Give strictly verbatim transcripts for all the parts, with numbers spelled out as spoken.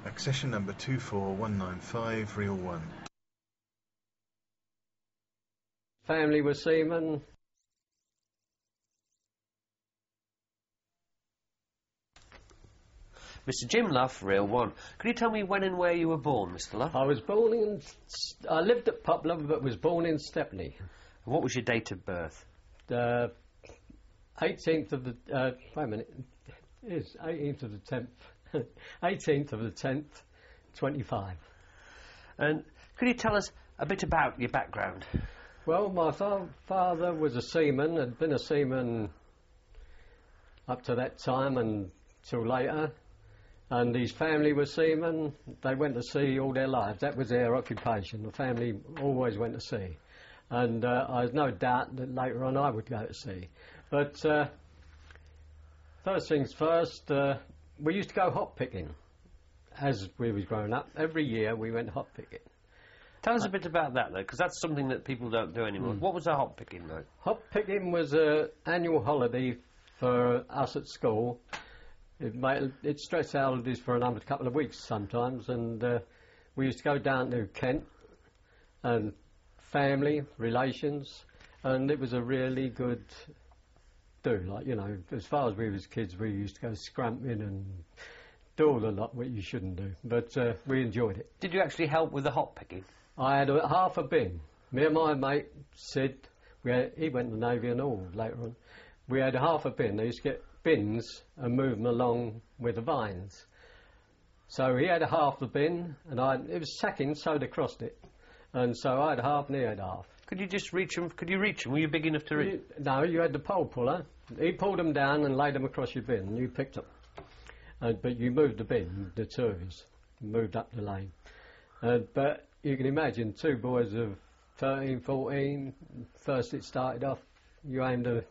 Accession number two four one nine five, reel one. Family were seamen. Mister Jim Luff, reel one. Could you tell me when and where you were born, Mister Luff? I was born in... I lived at Poplar, but was born in Stepney. What was your date of birth? The eighteenth of the... Uh, wait a minute. It is eighteenth of the tenth. eighteenth of the tenth, twenty-five. And could you tell us a bit about your background? Well, my fa father was a seaman, had been a seaman up to that time and till later. And his family were seamen. They went to sea all their lives. That was their occupation. The family always went to sea. And uh, I have no doubt that later on I would go to sea. But uh, first things first, uh, we used to go hop picking as we was growing up. Every year we went hop picking. Tell us a bit about that, though, because that's something that people don't do anymore. Mm. What was a hop picking, though? Hop picking was an annual holiday for us at school. It, made, it stretched out holidays for another couple of weeks sometimes, and uh, we used to go down to Kent and family, relations, and it was a really good do. Like, you know, as far as we was kids, we used to go scramping and do all the lot what you shouldn't do, but uh, we enjoyed it. Did you actually help with the hop picking? I had a, half a bin. Me and my mate, Sid, we had, he went to the Navy and all later on. We had half a bin. They used to get bins and move them along with the vines. So he had a half the bin, and I it was sacking, so they crossed it, and so I had half and he had half. Could you just reach them? Could you reach them? Were you big enough to reach? You, no, you had the pole puller. He pulled them down and laid them across your bin, and you picked them. Uh, but you moved the bin, the two of us, moved up the lane. Uh, but you can imagine two boys of thirteen, fourteen. First it started off, you aimed a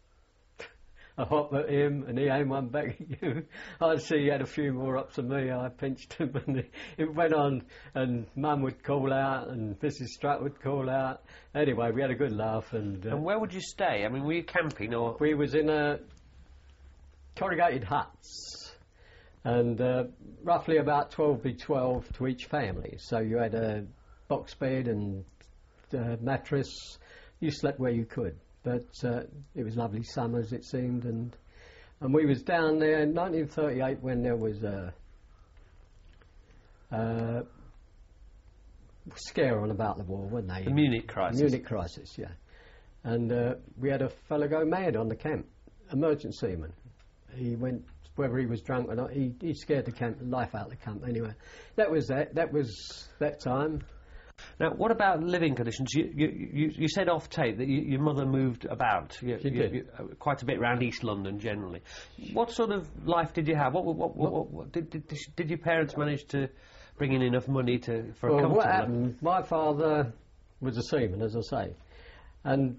I hopped at him and he aimed one back at you. I'd see he had a few more ups than me. I pinched him and it went on, and Mum would call out and Missus Strutt would call out. Anyway, we had a good laugh. And, uh, and where would you stay? I mean, were you camping or...? We was in a corrugated huts, and uh, roughly about twelve by twelve to each family. So you had a box bed and a mattress. You slept where you could. But uh, it was lovely summers, it seemed, and and we was down there in nineteen thirty-eight when there was a, a scare on about the war, wasn't they? The Munich crisis. Munich crisis, yeah. And uh, we had a fellow go mad on the camp, emergency man. He went, whether he was drunk or not, he, he scared the camp, life out of the camp anyway. That was that. That was that time. Now, what about living conditions? You, you, you, you said off tape that you, your mother moved about you, she you, did. You, uh, quite a bit around East London generally. What sort of life did you have? What, what, what, what, what, what did, did, did your parents manage to bring in enough money to for well, a comfortable what happened, my father was a seaman, as I say, and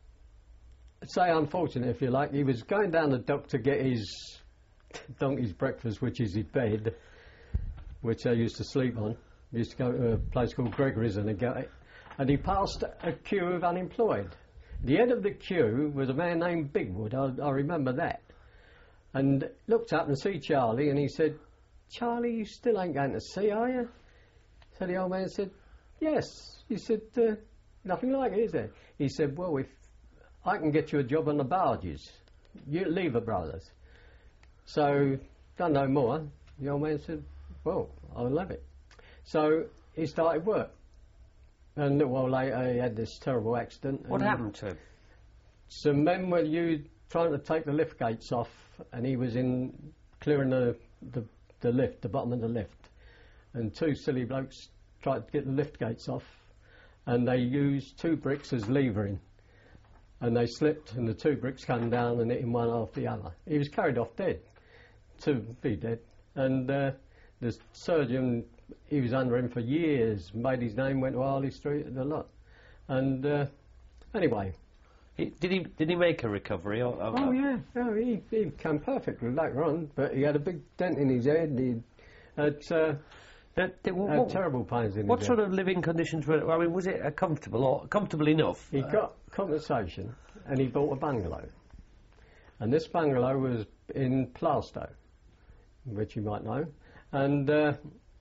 say unfortunate if you like, he was going down the dock to get his donkey's breakfast, which is his bed, which I used to sleep on. We used to go to a place called Gregory's and get it. And he passed a queue of unemployed. The head of the queue was a man named Bigwood, I, I remember that. And looked up and see Charlie, and he said, "Charlie, you still ain't going to sea, are you?" So the old man said, "Yes." He said, uh, "Nothing like it, is there?" He said, "Well, if I can get you a job on the barges, you Lever Brothers." So, done no more. The old man said, "Well, I'll have it." So he started work, and a little while later he had this terrible accident. What happened to him? Some men were you trying to take the lift gates off, and he was in clearing the, the the lift, the bottom of the lift, and two silly blokes tried to get the lift gates off, and they used two bricks as levering, and they slipped, and the two bricks came down and hit him one after the other. He was carried off dead, to be dead, and uh, the surgeon. He was under him for years, made his name, went to Harley Street and a lot. And uh, anyway. He, did he did he make a recovery? Or, or, oh, yeah. Oh, he, he came perfectly later on, but he had a big dent in his head. He had, uh, that, that, what, had terrible pains in what his sort head. of living conditions were, I mean, was it a comfortable or comfortable enough? He uh, got compensation and he bought a bungalow. And this bungalow was in Plaistow, which you might know. And... Uh,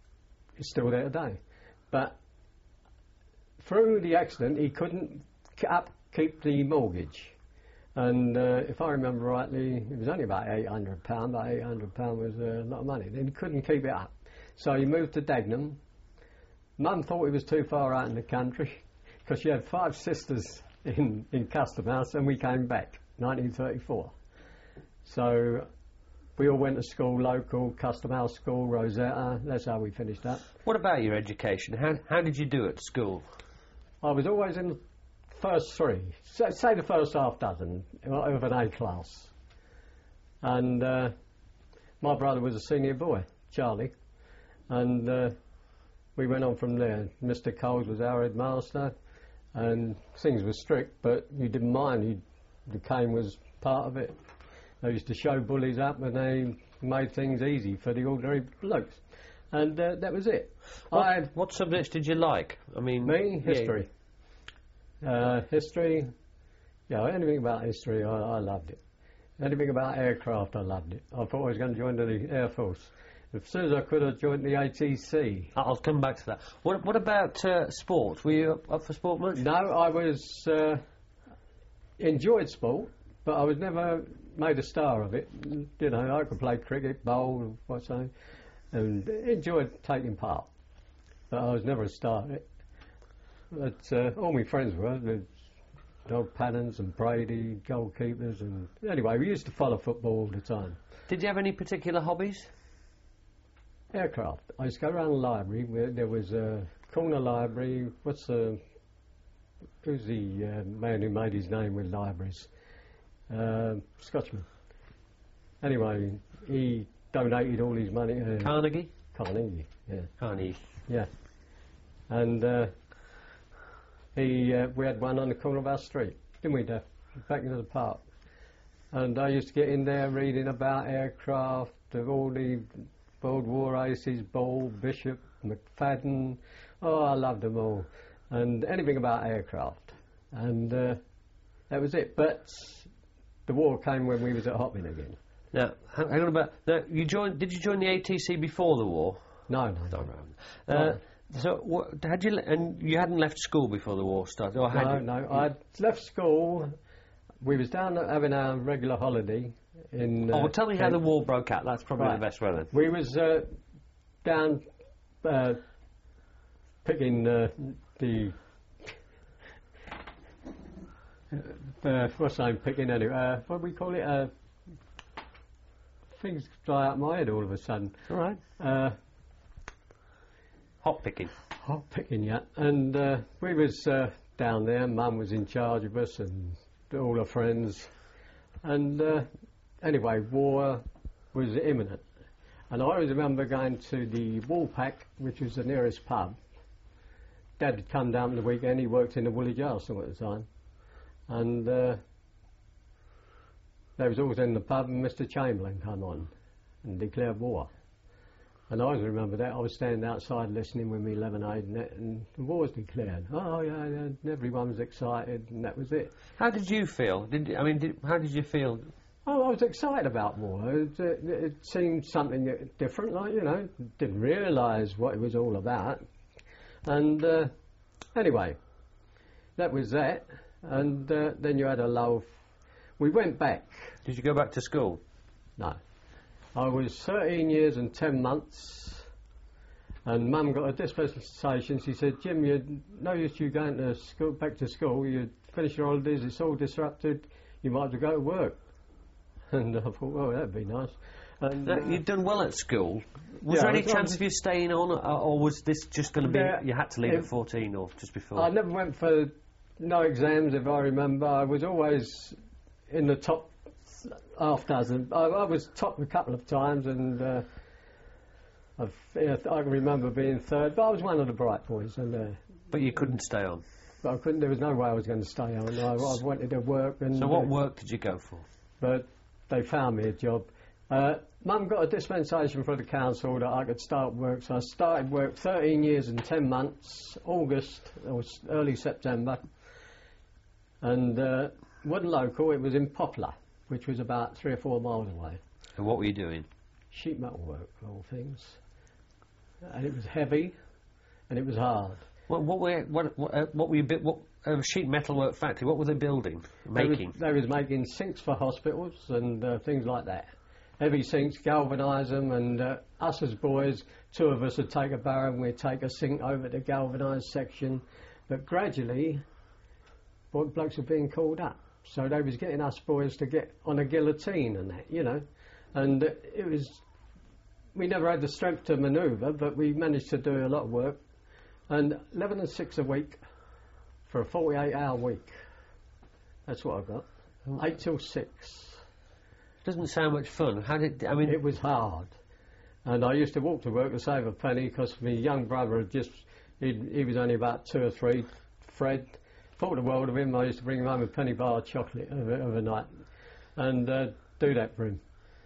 is still there today. But through the accident, he couldn't k- upkeep the mortgage. And uh, if I remember rightly, it was only about eight hundred pounds, but eight hundred pounds was uh, a lot of money. Then he couldn't keep it up. So he moved to Dagenham. Mum thought he was too far out in the country because she had five sisters in, in Custom House, and we came back, nineteen thirty-four. So we all went to school, local, Custom House School, Rosetta. That's how we finished up. What about your education? How, how did you do at school? I was always in the first three, so, say the first half dozen of an A class. And uh, my brother was a senior boy, Charlie, and uh, we went on from there. Mister Coles was our headmaster, and things were strict, but you didn't mind. You, the cane was part of it. They used to show bullies up, and they made things easy for the ordinary blokes. And uh, that was it. What, I had what subjects did you like? I mean, me, yeah. history. Uh, history, yeah, anything about history, I, I loved it. Anything about aircraft, I loved it. I thought I was going to join the Air Force. As soon as I could, I joined the A T C. I'll come back to that. What, what about uh, sport? Were you up, up for sport much? No, I was uh, enjoyed sport, but I was never made a star of it. You know, I could play cricket, bowl, what's that, and enjoyed taking part. But I was never a star at it. But uh, all my friends were, the Dog Pannons and Brady, goalkeepers, and anyway, we used to follow football all the time. Did you have any particular hobbies? Aircraft. I used to go around the library. Where there was a corner library. What's the who's the uh, man who made his name with libraries? Uh, Scotchman. Anyway, he donated all his money to Carnegie? Carnegie. Yeah, Carnegie. yeah, and. Uh, He, uh, we had one on the corner of our street, didn't we, Dave? Back into the park. And I used to get in there reading about aircraft, of all the World War aces, Ball, Bishop, McFadden. Oh, I loved them all. And anything about aircraft. And uh, that was it. But the war came when we was at Hopman again. Now, hang hang on about. Now, you joined. Did you join the A T C before the war? No, no, no. Uh, No. So, what, had you le- and you hadn't left school before the war started, or had No, you? no. I'd left school. We was down having our regular holiday in. Oh, uh, well, tell me how Kent. the war broke out. That's probably Right. the best way then. We was uh, down uh, picking uh, the uh, what's the name? Picking anyway. Uh, what do we call it? Uh, things fly out my head all of a sudden. All right. Uh, Hot picking. hot picking, yeah. And uh, we was uh, down there. Mum was in charge of us and all her friends. And uh, anyway, war was imminent. And I always remember going to the Woolpack, which was the nearest pub. Dad had come down on the weekend. He worked in the Woolwich Arsenal at the time. And uh, they was always in the pub, and Mister Chamberlain come on and declared war. And I always remember that. I was standing outside listening with me lemonade and, that, and the war was declared. Oh, yeah, yeah, and everyone was excited, and that was it. How did you feel? Did you- I mean, did, how did you feel? Oh, I was excited about war. It, it, it seemed something different, like, you know, didn't realise what it was all about. And uh, anyway, that was that. And uh, then you had a lull. We went back. Did you go back to school? No. I was thirteen years and ten months, and Mum got a dispensation. She said, Jim, you no use you going to school, back to school. You finish your holidays, it's all disrupted. You might as well go to work. And I thought, well, that'd be nice. And, Now, uh, you'd done well at school. Was yeah, there I any was chance on- of you staying on, or, or was this just going to be, Yeah, you had to leave it- at fourteen or just before? I never went for no exams, if I remember. I was always in the top half dozen. I, I was top a couple of times, and uh, I've, yeah, I can remember being third. But I was one of the bright boys, and uh, But you couldn't stay on. but I couldn't. There was no way I was going to stay on. I, I wanted to work, and So what uh, work did you go for? but they found me a job. Uh, Mum got a dispensation from the council that I could start work, so I started work thirteen years and ten months, August, or s- early September, and uh, wasn't local, it was in Poplar, which was about three or four miles away. And what were you doing? Sheet metal work, of all things. and it was heavy, and it was hard. What, what were what what, uh, what were you bit? What uh, sheet metal work factory? What were they building, making? They was, they was making sinks for hospitals and uh, things like that. Heavy sinks, galvanise them, and uh, us as boys, two of us would take a barrow and we'd take a sink over to galvanised section. But gradually, boy, blokes were being called up, so they was getting us boys to get on a guillotine and that, you know, and uh, it was. We never had the strength to manoeuvre, but we managed to do a lot of work. And eleven and six a week for a forty-eight hour week. That's what I got. Eight till six. Doesn't sound much fun. How did I mean? It was hard, and I used to walk to work to save a penny because my young brother had just. He'd, he was only about two or three. Fred, thought the world of him. I used to bring him home a penny bar of chocolate overnight, and uh, do that for him.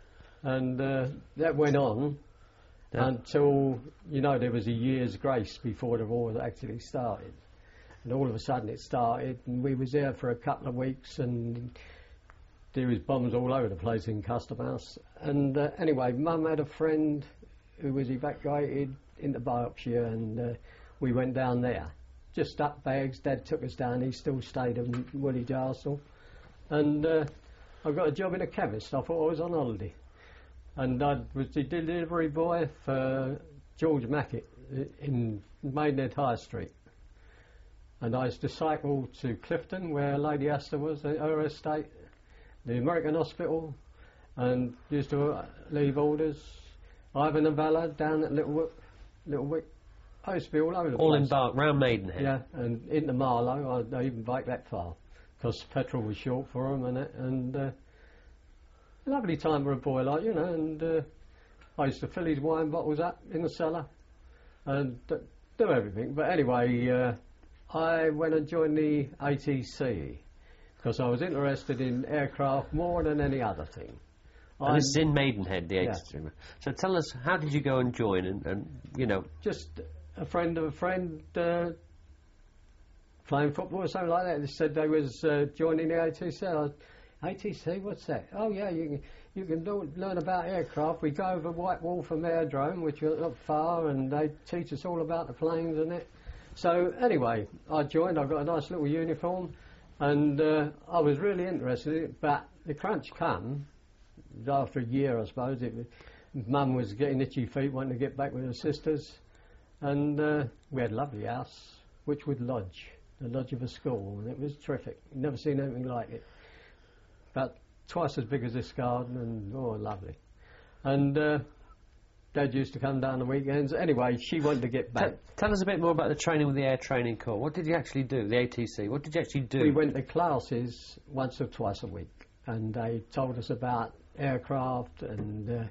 And uh, that went on yeah. until, you know, there was a year's grace before the war actually started. And all of a sudden it started, and we was there for a couple of weeks, and there was bombs all over the place in Custom House. And uh, anyway, Mum had a friend who was evacuated into Berkshire, and uh, we went down there. Just up bags, Dad took us down, he still stayed in Woolwich Arsenal. And uh, I got a job in a chemist. I thought I was on holiday. And I was the delivery boy for George Mackett in Maidenhead High Street. And I used to cycle to Clifton, where Lady Astor was, her estate, the American Hospital, and used to uh, leave orders. Ivan and Bella down at Little Wick. Little Wick. I used to be all over the all place. in Bark, round Maidenhead. Yeah, and into Marlow. I, I even biked that far, because petrol was short for them and it, and... Uh, lovely time for a boy like, you know, and uh, I used to fill his wine bottles up in the cellar and d- do everything. But anyway, uh, I went and joined the A T C because I was interested in aircraft more than any other thing. And this is in Maidenhead, the A T C. Yeah. So tell us, how did you go and join and, and you know... Just a friend of a friend uh, playing football or something like that. They said they was uh, joining the A T C. I, A T C, what's that? Oh yeah, you can you can do, learn about aircraft. We go over Whitewall from Airdrome, which is not far, and they teach us all about the planes and it. So anyway, I joined. I got a nice little uniform, and uh, I was really interested in it. But the crunch come after a year, I suppose. It, Mum was getting itchy feet, wanting to get back with her sisters, and uh, we had a lovely house, Wychwood Lodge, the lodge of a school, and it was terrific. Never seen anything like it. About twice as big as this garden, and oh, lovely. And uh, Dad used to come down the weekends. Anyway, she wanted to get back. Tell, tell us a bit more about the training with the Air Training Corps. What did you actually do, the A T C? What did you actually do? We went to classes once or twice a week, and they told us about aircraft and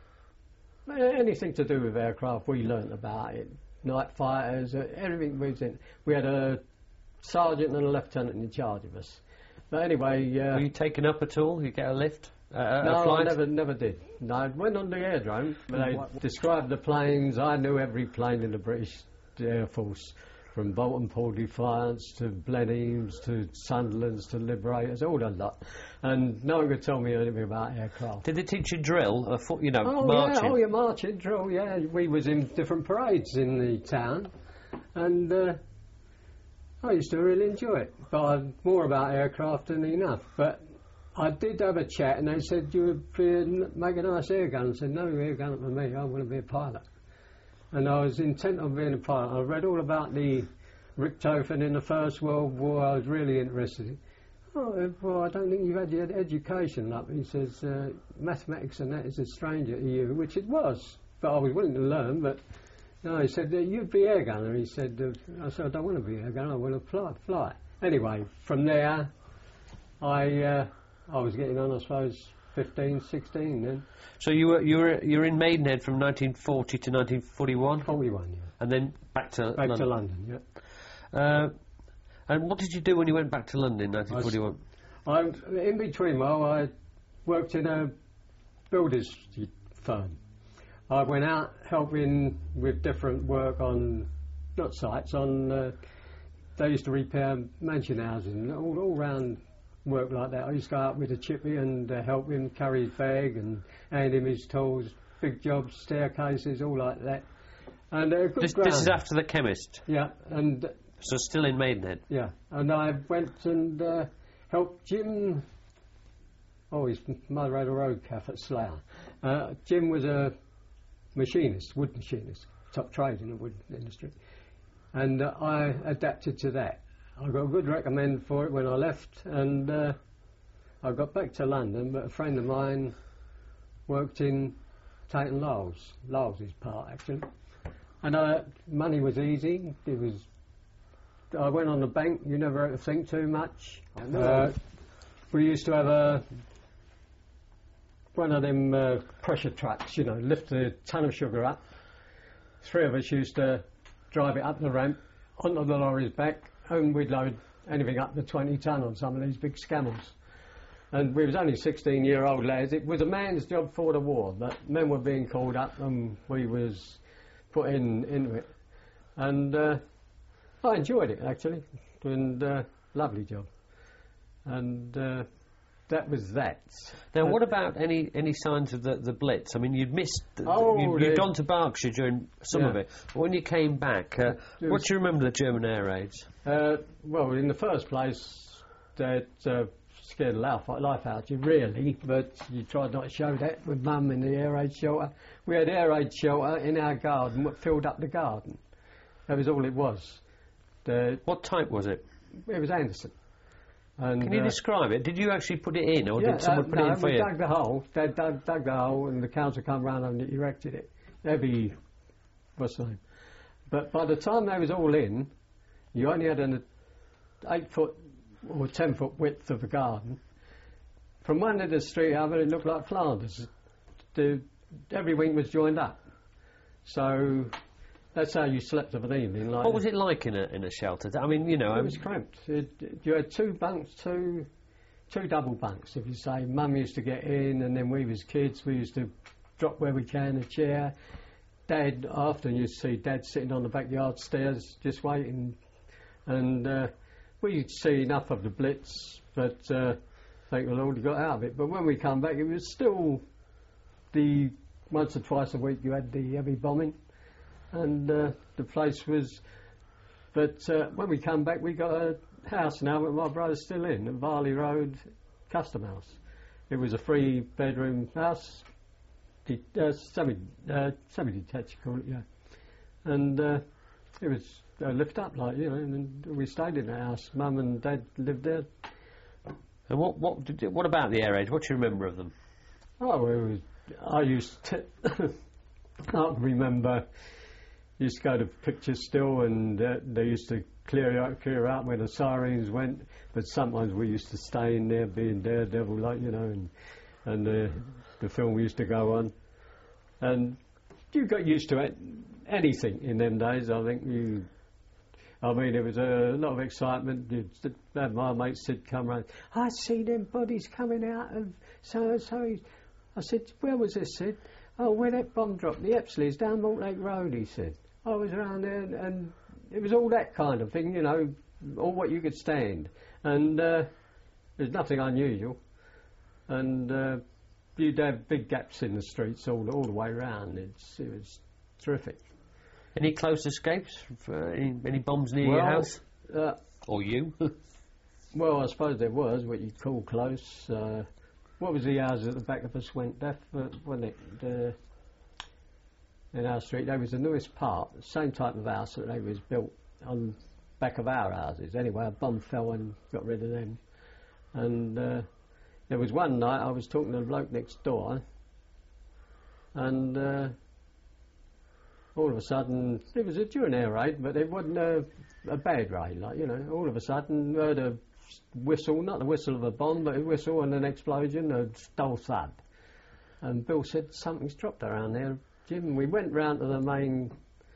uh, anything to do with aircraft. We learnt about it. Night fighters, uh, everything was in. We had a sergeant and a lieutenant in charge of us. But anyway... Uh, Were you taken up at all? You get a lift? Uh, no, a flight? I never, never did. No, I went on the airdrome, but they described the planes. I knew every plane in the British Air Force, from Bolton Paul Defiance to Blenheims to Sunderlands to Liberators, all that lot. And no one could tell me anything about aircraft. Did they teach you drill? Or fo- you know, oh, marching? Yeah, oh, yeah, marching, drill, yeah. We was in different parades in the town, and... Uh, I used to really enjoy it, but I'm more about aircraft than enough. But I did have a chat, and they said, you would be, make a nice air gun. I said, no air gun for me, I want to be a pilot. And I was intent on being a pilot. I read all about the Richthofen in the First World War. I was really interested. Oh, well, I don't think you've had your education up. He says, uh, mathematics and that is a stranger to you, which it was. But I was willing to learn, but... No, he said, uh, you'd be air gunner. He said, uh, I said, I don't want to be air gunner, I want to fly. fly. Anyway, from there, I uh, I was getting on, I suppose, fifteen, sixteen then. So you were you were you were in Maidenhead from nineteen forty to nineteen forty-one? forty-one, yeah. And then back to back London? to London, yeah. Uh, and what did you do when you went back to London in nineteen forty-one? I, in between, well, I worked in a builder's firm. I went out helping with different work on, not sites, on, uh, they used to repair mansion houses and all, all round work like that. I used to go out with a chippy and uh, help him carry his bag and hand him his tools, big jobs, staircases, all like that. And uh, good This, ground. this is after the chemist, Yeah, and so still in Maidenhead. yeah, and I went and uh, helped Jim. Oh, his mother had a road cafe at Slough. Uh, Jim was a machinist, wood machinist, top trade in the wood industry, and uh, I adapted to that. I got a good recommend for it when I left, and uh, I got back to London. But a friend of mine worked in Tate and Lyle's, Lyle's part actually, and uh, money was easy. It was. I went on the bank. You never had to think too much. Uh, we used to have a one of them uh, pressure trucks, you know, lift a ton of sugar up. Three of us used to drive it up the ramp onto the lorry's back, and we'd load anything up to twenty ton on some of these big scammels. And we was only sixteen year old lads. It was a man's job for the war, but men were being called up and we was put in into it. And uh, I enjoyed it actually, and uh, lovely job. And uh, that was that. Now, Uh, what about any, any signs of the, the Blitz? I mean, you'd missed, Oh, you'd, you'd the- gone to Berkshire during some Yeah. of it, but when you came back, uh, It what was- do you remember of the German air raids? Uh, well, in the first place, that uh, scared the life, life out of you, really, but you tried not to show that with Mum in the air raid shelter. We had air raid shelter in our garden, what filled up the garden. That was all it was. The, What type was it? it was Anderson. And, Can you uh, describe it? Did you actually put it in, or yeah, did someone uh, put no, it in for we you? dug the hole. They dug, dug the hole, and the council come round and erected it. Every, what's the name? But by the time they was all in, you only had an eight foot or ten foot width of a garden. From one end of the street over, it looked like Flanders. The, every wing was joined up. So that's how you slept of an evening. Like What was it like in a in a shelter? I mean, you know, It um, was cramped. It, it- you had two bunks, two two double bunks. If you say, Mum used to get in, and then we was kids, we used to drop where we can a chair. Dad, often you'd see Dad sitting on the backyard stairs just waiting, and uh, we'd see enough of the Blitz, but uh, thank the Lord you got out of it. But when we come back, it was still the once or twice a week you had the heavy bombing, and uh, the place was. But uh, when we come back, we got a house now that my brother's still in, at Varley Road, Custom House. It was a three bedroom house, de- uh, semi uh, semi detached, call it, yeah. And uh, it was uh, lift up, like, you know, and we stayed in the house. Mum and Dad lived there. and what what did you, what about the air raids? What do you remember of them? Oh, it was, I used to, I can remember, used to go to Picture Still, and uh, they used to clear out, clear out when the sirens went, but sometimes we used to stay in there being Daredevil, like, you know, and, and uh, the film used to go on. And you got used to it, anything in them days, I think. You, I mean, there was a lot of excitement. You'd have my mate Sid come round. I see them bodies coming out of so and so. I said, where was this, Sid? Oh, where that bomb dropped? The Epsleys down Mortlake Road, he said. I was around there, and, and it was all that kind of thing, you know, all what you could stand. And uh, there's nothing unusual. And uh, you'd have big gaps in the streets all, all the way around. It's, it was terrific. Any close escapes? For any, any bombs near your Well, house? Uh, Or you? well, I suppose there was what you'd call close. Uh, what was the house at the back of us went deaf, uh, wasn't it? The, in our street, there was the newest part, the same type of house that they was built on back of our houses. Anyway, a bomb fell and got rid of them. And uh, there was one night I was talking to the bloke next door, and uh, all of a sudden, it was a during air raid, but it wasn't a, a bad raid, like, you know. All of a sudden, heard a whistle, not the whistle of a bomb, but a whistle and an explosion, a dull thud. And Bill said, something's dropped around there, Jim. We went round to the main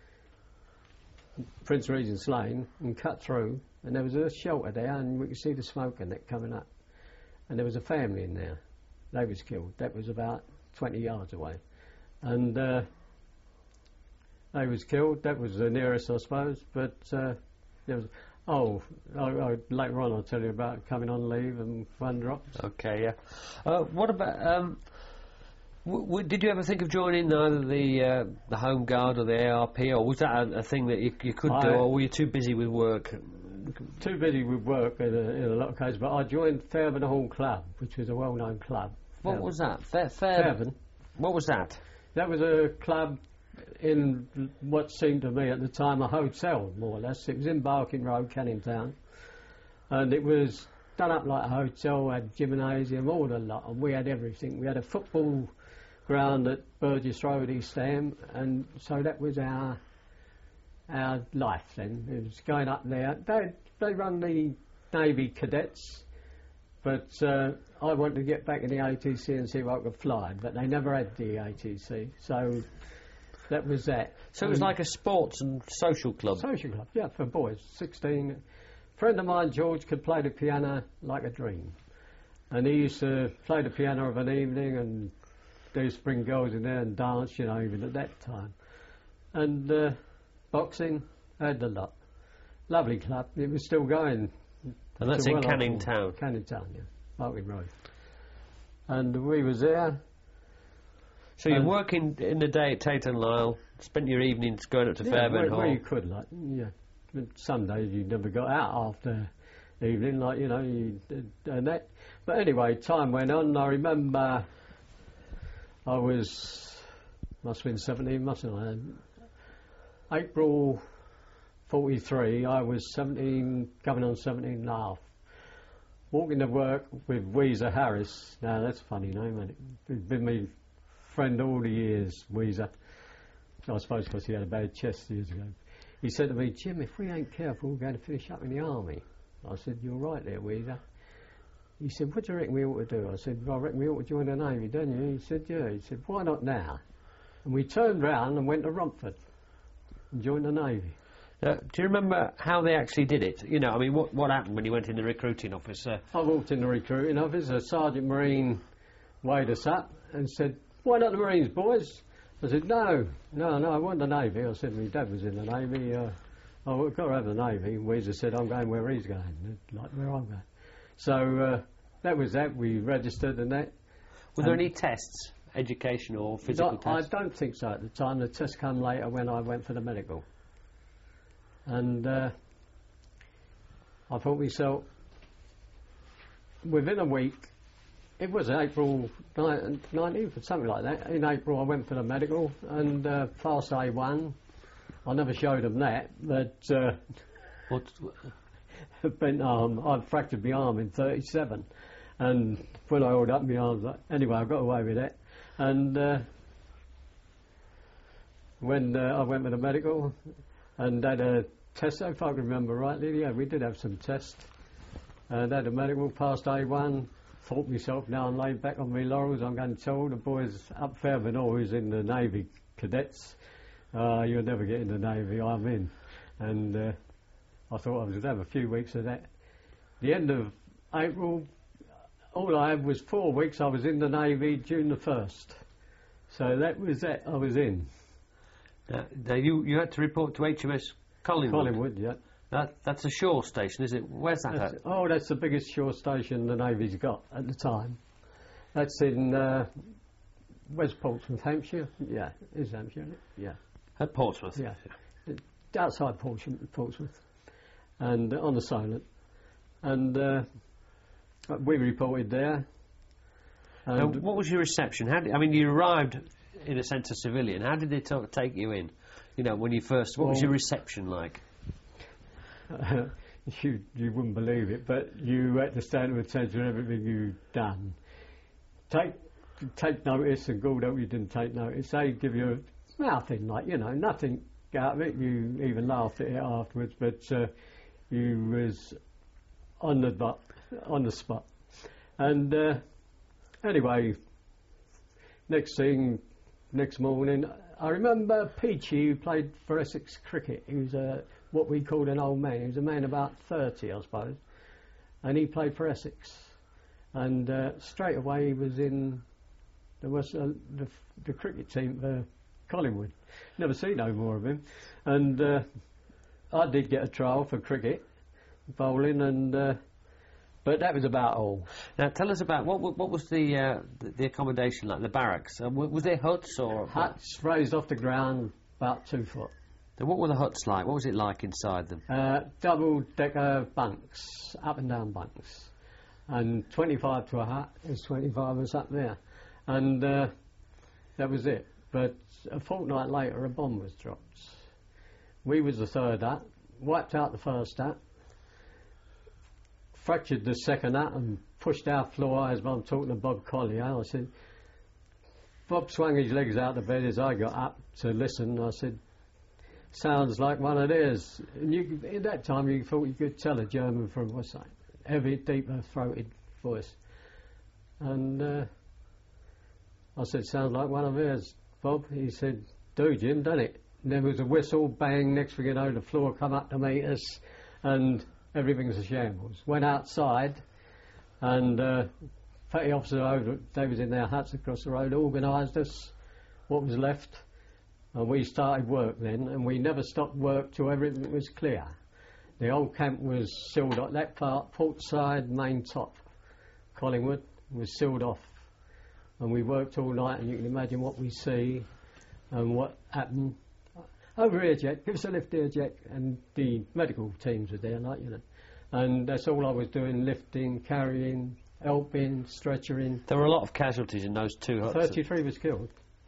Prince Regent's Lane and cut through, and there was a shelter there, and we could see the smoke and that coming up. And there was a family in there. They was killed. That was about twenty yards away. And uh, they was killed. That was the nearest, I suppose. But uh, there was... Oh, I, I, later on I'll tell you about coming on leave and one drops. Okay, yeah. Uh, what about... Um, W- w- did you ever think of joining either the uh, the Home Guard or the A R P, or was that a, a thing that you, you could I- do, or were you too busy with work? Too busy with work in a, in a lot of cases, but I joined Fairburn Hall Club, which was a well-known club. What Fairburn. was that? Fair, fair. Fairburn. What was that? That was a club in what seemed to me at the time a hotel, more or less. It was in Barking Road, Canning Town, and it was done up like a hotel, had gymnasium, all the lot, and we had everything. We had a football ground at Burgess Road, East Ham, and so that was our our life then. It was going up there. They they run the Navy cadets, but uh, I wanted to get back in the A T C and see if I could fly, but they never had the A T C, so that was that. So it was Um, like a sports and social club. Social club, yeah, for boys, sixteen. Friend of mine, George, could play the piano like a dream. And he used to play the piano of an evening and they used to bring girls in there and dance, you know, even at that time. And uh, boxing, had a lot. Lovely club. It was still going. And that's to in well Canning after- Town. Canning Town, yeah. Barking Road. And we was there. So you're Um, working in the day at Tate and Lyle, spent your evenings going up to Yeah, Fairburn where, Hall. where you could, like, yeah. But some days you never got out after evening, like, you know, you did, and that. But anyway, time went on. I remember I was, must have been seventeen, mustn't I? April forty-three, I was seventeen, coming on seventeen and a half. Walking to work with Weezer Harris. Now, that's a funny name, isn't it? He's been my friend all the years, Weezer. I suppose because he had a bad chest years ago. He said to me, Jim, if we ain't careful, we're going to finish up in the army. I said, you're right there, Weezer. He said, what do you reckon we ought to do? I said, well, I reckon we ought to join the Navy, don't you? He said, yeah. He said, why not now? And we turned round and went to Romford and joined the Navy. Uh, do you remember how they actually did it? You know, I mean, what what happened when you went in the recruiting office? Uh, I walked in the recruiting office, a Sergeant Marine weighed us up and said, why not the Marines, boys? I said, no, no, no, I want the Navy. I said, my dad was in the Navy. Uh, oh, we've got to have the Navy. Weezer said, I'm going where he's going, like where I'm going. So uh, that was that. We registered and that. were there Um, any tests, education or physical Not- I tests? don't think so at the time. The test came later when I went for the medical. And uh, I thought myself, within a week, it was April nineteenth or something like that. In April I went for the medical and uh, passed A one. I never showed them that, but uh, What, bent arm, I fractured my arm in thirty-seven. And when I held up my arms, like, anyway, I got away with that. And uh, when uh, I went with the medical and had a test, if I can remember rightly, yeah, we did have some tests. And had a medical, passed A one, thought myself, now I'm laid back on my laurels, I'm going to tell all the boys up Fairburn Hall who's in the Navy cadets, uh, you'll never get in the Navy, I'm in. And uh, I thought I was going to have a few weeks of that. The end of April, all I had was four weeks. I was in the Navy June the first. So that was that. I was in. uh, now you you had to report to H M S Collingwood. Collingwood, yeah. That that's a shore station, is it? Where's that That's, at? oh, that's the biggest shore station the Navy's got at the time. That's in uh, West Portsmouth, Hampshire. Yeah, is Hampshire, isn't it? Yeah. At Portsmouth. Yeah. Outside Portsmouth, Portsmouth. And uh, on the Solent. And uh, we reported there. Now, And what was your reception? How did, I mean, you arrived in a sense a civilian. How did they ta- take you in? You know, when you first. What was Well- your reception like? Uh, you you wouldn't believe it, but you had to stand to attention to everything you'd done. Take take notice, and God help you didn't take notice. They give you nothing, like, you know, nothing out of it. You even laughed at it afterwards, but uh, you was on the bu- on the spot. And uh, anyway, next thing, next morning, I remember Peachy, who played for Essex Cricket. He was a what we called an old man. He was a man about thirty, I suppose, and he played for Essex. And uh, straight away he was in. There was uh, the, the cricket team for Collingwood. Never seen no more of him. And uh, I did get a trial for cricket, bowling, and uh, But that was about all. Now, tell us about what wa- what was the uh, the, the accommodation like, the barracks? Uh, w- was there huts or Huts raised off the ground about two foot. Now, what were the huts like? What was it like inside them? Uh, double-decker bunks, up and down bunks. And twenty-five to a hut, there's twenty-five of us up there. And uh, that was it. But a fortnight later, a bomb was dropped. We was the third hut, wiped out the first hut, fractured the second hut and pushed our floor as I'm talking to Bob Collier. I said, Bob swung his legs out of bed as I got up to listen. I said, sounds like one of theirs. And you, at that time, you thought you could tell a German from what's that? Heavy, deeper throated voice. And uh, I said, sounds like one of theirs, Bob. He said, do, Jim, done it? And there was a whistle, bang, next thing you know, the floor come up to meet us, and everything's a shambles. Went outside, and uh, petty officer over, they was in their huts across the road, organised us, what was left, and we started work then, and we never stopped work till everything was clear. The old camp was sealed off. That part, port side, main top, Collingwood, was sealed off. And we worked all night, and you can imagine what we see and what happened. Over here, Jack, give us a lift here, Jack. And the medical teams were there, like, you know. And that's all I was doing, lifting, carrying, helping, stretchering. There were a lot of casualties in those two huts. thirty-three was killed.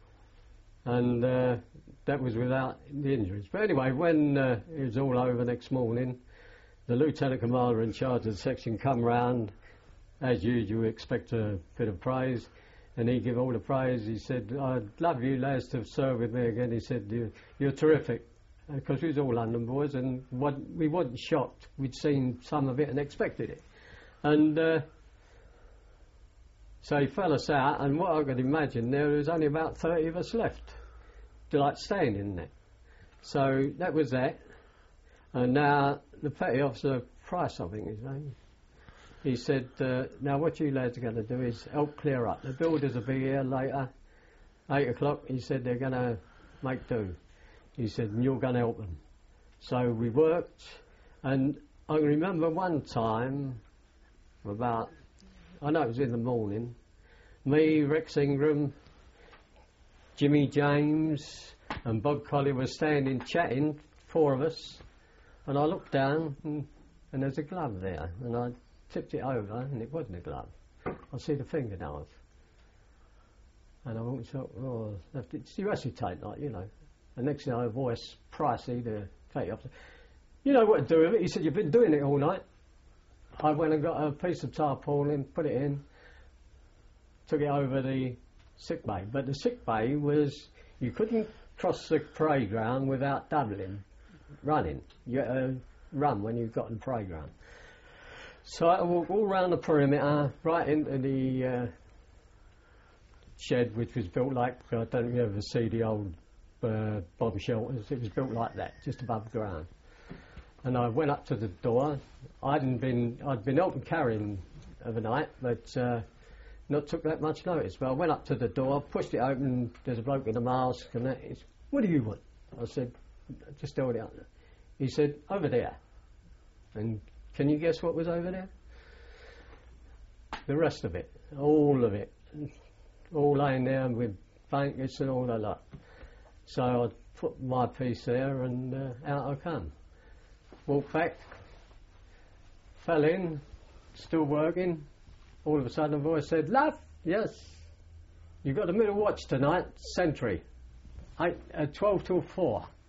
And uh, that was without the injuries. But anyway, when uh, it was all over next morning, the lieutenant commander in charge of the section come round. As usual, expect a bit of praise. And he gave all the praise. He said, I'd love you lads to serve with me again. He said, you're, you're terrific. Because we was all London boys, and what, we wasn't shocked. We'd seen some of it and expected it. And uh, so he fell us out, and what I could imagine, there was only about thirty of us left, to like staying in there. So that was that. And now the petty officer, Price, I think his name, he said, uh, now what you lads are going to do is help clear up. The builders will be here later, eight o'clock. He said they're going to make do. He said, and you're going to help them. So we worked, and I remember one time, about, I know it was in the morning, me, Rex Ingram, Jimmy James and Bob Collier were standing chatting, four of us, and I looked down and, and there's a glove there, and I tipped it over and it wasn't a glove. I see the fingernails. And I went, oh, it's you hesitate, like, you know. And next thing I heard a voice, Pricey, the petty officer, you know what to do with it? He said, you've been doing it all night. I went and got a piece of tarpaulin, put it in, took it over the sick bay. But the sick bay was, you couldn't cross the parade ground without doubling, running. You had to run when you got in the parade ground. So I walked all round the perimeter, right into the uh, shed, which was built like, I don't know if you ever see the old uh, bomb shelters. It was built like that, just above the ground. And I went up to the door. I hadn't been, I'd been helping carrying overnight, but uh, not took that much notice. But I went up to the door, pushed it open. There's a bloke in a mask, and that is, what do you want? I said, just hold it up. He said, over there. And can you guess what was over there? The rest of it, all of it, all laying there with blankets and all that lot. So I put my piece there, and uh, out I come. Walked back, fell in, still working. All of a sudden a voice said, love, yes, you've got the middle watch tonight, sentry, eight, uh, twelve till four.